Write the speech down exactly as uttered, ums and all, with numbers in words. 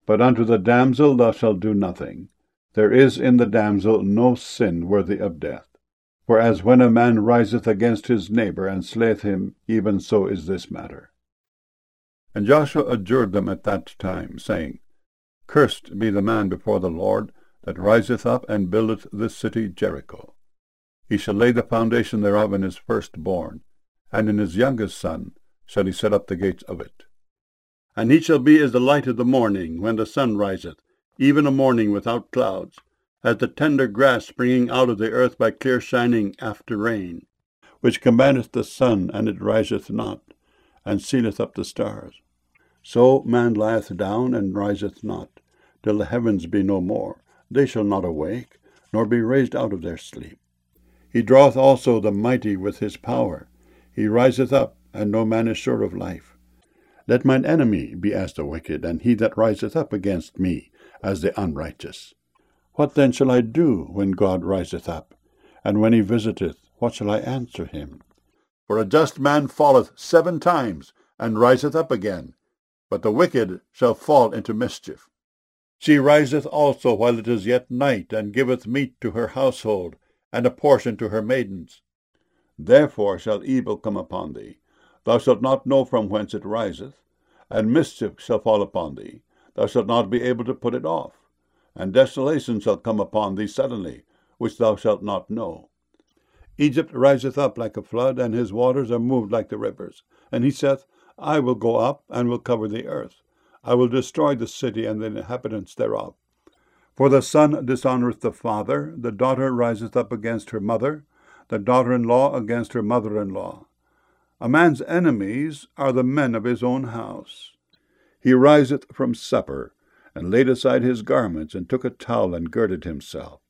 But unto the damsel thou shalt do nothing. There is in the damsel no sin worthy of death. For as when a man riseth against his neighbour, and slayeth him, even so is this matter. And Joshua adjured them at that time, saying, Cursed be the man before the Lord, that riseth up and buildeth this city Jericho. He shall lay the foundation thereof in his firstborn, and in his youngest son shall he set up the gates of it. And he shall be as the light of the morning, when the sun riseth, even a morning without clouds, as the tender grass springing out of the earth by clear shining after rain, which commandeth the sun, and it riseth not, and sealeth up the stars. So man lieth down, and riseth not, till the heavens be no more. They shall not awake, nor be raised out of their sleep. He draweth also the mighty with his power. He riseth up, and no man is sure of life. Let mine enemy be as the wicked, and he that riseth up against me as the unrighteous. What then shall I do when God riseth up? And when he visiteth, what shall I answer him? For a just man falleth seven times, and riseth up again, but the wicked shall fall into mischief. She riseth also while it is yet night, and giveth meat to her household, and a portion to her maidens. Therefore shall evil come upon thee. Thou shalt not know from whence it riseth, and mischief shall fall upon thee. Thou shalt not be able to put it off. And desolation shall come upon thee suddenly, which thou shalt not know. Egypt riseth up like a flood, and his waters are moved like the rivers. And he saith, I will go up, and will cover the earth. I will destroy the city and the inhabitants thereof. For the son dishonoureth the father, the daughter riseth up against her mother, the daughter-in-law against her mother-in-law. A man's enemies are the men of his own house. He riseth from supper, and laid aside his garments, and took a towel, and girded himself.